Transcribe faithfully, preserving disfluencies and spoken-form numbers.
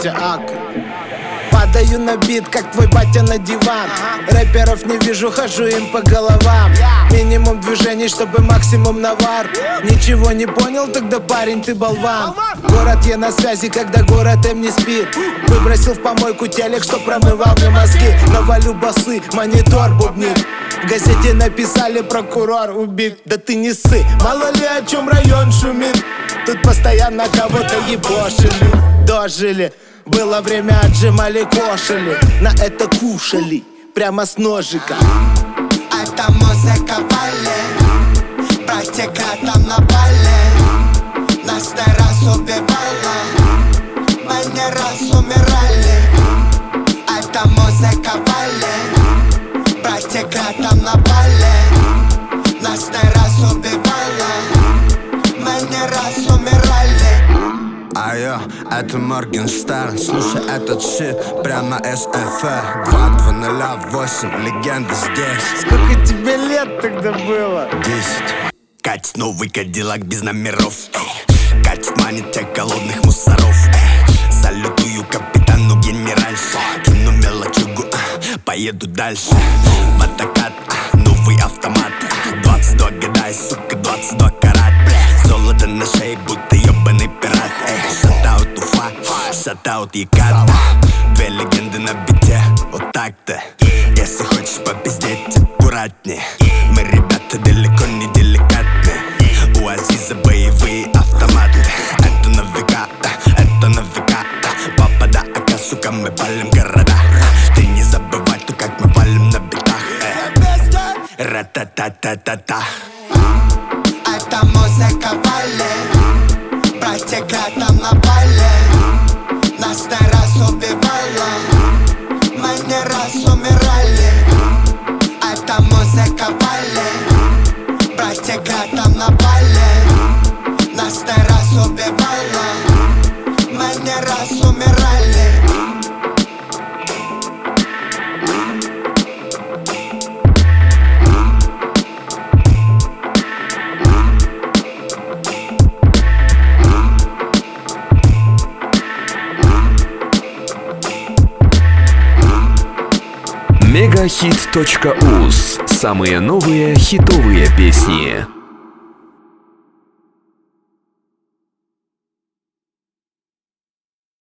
батя Ака. Падаю на бит, как твой батя на диван. Рэперов не вижу, хожу им по головам. Минимум движений, чтобы максимум навар. Ничего не понял, тогда парень ты болван. Город я на связи, когда город им не спит. Выбросил в помойку телек, что промывал мне мозги. Навалю басы, монитор бубнит. В газете написали, прокурор убит. Да ты не ссы, мало ли о чем район шумит. Тут постоянно кого-то ебошили. Дожили. Было время, отжимали, кошели. На это кушали, прямо с ножика. Это музыка вали. Братья там на бале. Нас не раз убивала. Мы не раз умирали. Это музыка вали. Братья там на бале. Нас не раз убивала. Мы не раз умирали. Айо, это Моргенштерн, слушай этот щит прямо эс эф эр. Два два ноля восемь, легенда здесь. Сколько тебе лет тогда было? Десять. Катит новый кадиллак без номеров, эй. Катит, манит тех голодных мусоров, эй. Салютую капитану генеральше. Кину мелочугу, а, поеду дальше. Водокат, а, новый автомат. Двадцать два года и, сука, двадцать два карат. Золото на шее, будто ебаный пират. Шатаут Уфа, шатаут Екат. Две легенды на бите, вот так-то. Если хочешь попиздеть, аккуратнее. Мы, ребята, далеко не деликатны. У Азиза боевые автоматы. Это на века, это на века. Папа да ака, сука, мы палим города. Ты не забывай, то как мы валим на битах. Ра-та-та-та-та-та. Это музыка вали. Братья там на бале. Нас не раз убивала. Мы не раз умирали. Это музыка вали. Братья там на бале. Нас не раз убивала. Мы не раз умирали. мегахит точка уз. Самые новые хитовые песни.